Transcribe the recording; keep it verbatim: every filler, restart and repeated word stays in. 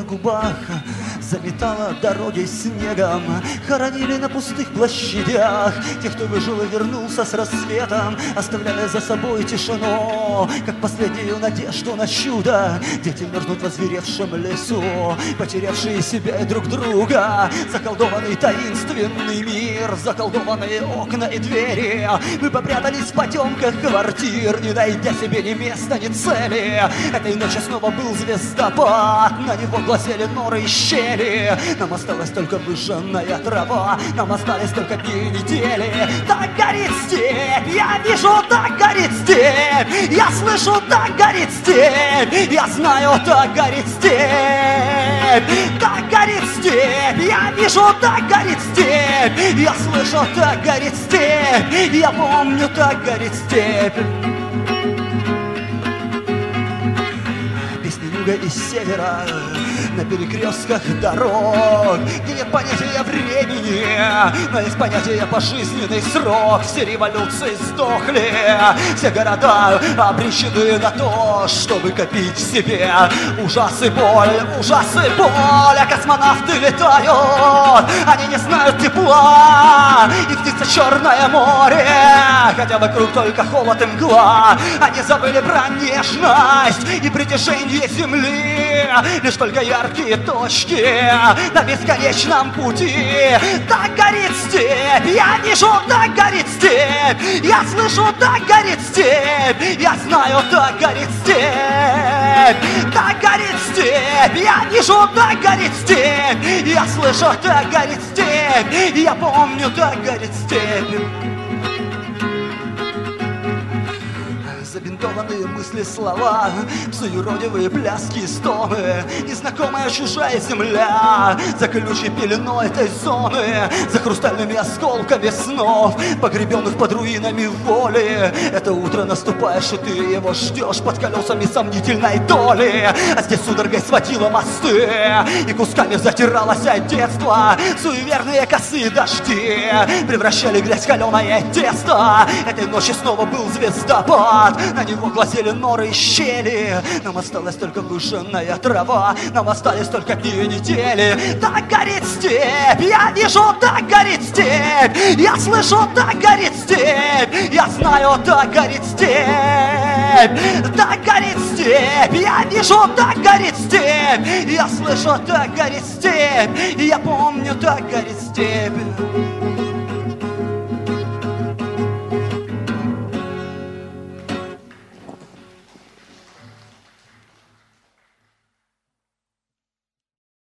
губах, заметала дороги снегом, хоронили на пустых площадях тех, кто выжил и вернулся с рассветом, оставляя за собой тишину, как последнюю надежду на чудо. Дети мерзнут в озверевшем лесу, потерявшие себя и друг друга. Заколдованный таинственный мир, заколдованные окна и двери. Мы попрятались в потемках квартир, не найдя себе ни места, ни цели. Этой ночью снова был звездопад, на него глазели норы и щели. Нам осталась только выжженная трава, нам остались только дни и недели. Так горит степь, я вижу, так горит степь, я слышу, так горит степь, я знаю, так горит степь. Так горит степь, я вижу, так горит степь, я слышу, так горит степь, я помню, так горит степь. Песни юга и севера на перекрестках дорог, где нет понятия времени, но есть понятие пожизненный срок. Все революции сдохли, все города обречены на то, чтобы копить в себе ужас и боль, ужас и боль. А космонавты летают, они не знают тепла, их птица черное море, хотя вокруг только холод и мгла. Они забыли про нежность и притяжение земли, лишь только яркие точки на бесконечном пути. Так горит степь, я вижу, так горит степь, я слышу, так горит степь, я знаю, так горит степь. Так горит степь, я вижу, так горит степь, я слышу, так горит степь, я помню, так горит степь. Забинтованные мысли, слова, псоюродивые пляски и стоны, незнакомая чужая земля, за колючей пеленой этой зоны, за хрустальными осколками снов, погребенных под руинами воли. Это утро наступаешь, и ты его ждешь под колесами сомнительной доли. А здесь судорогой схватило мосты, и кусками затиралось от детства. Суеверные косые дожди превращали грязь в каленое тесто. Этой ночью снова был звездопад, на него глазели норы и щели. Нам осталась только выжженная трава, нам остались только дни и недели. Так горит степь, я вижу, так горит степь, я слышу, так горит степь, я знаю, так горит степь. Так горит степь, я вижу, так горит степь, я слышу, так горит степь, я помню, так горит степь.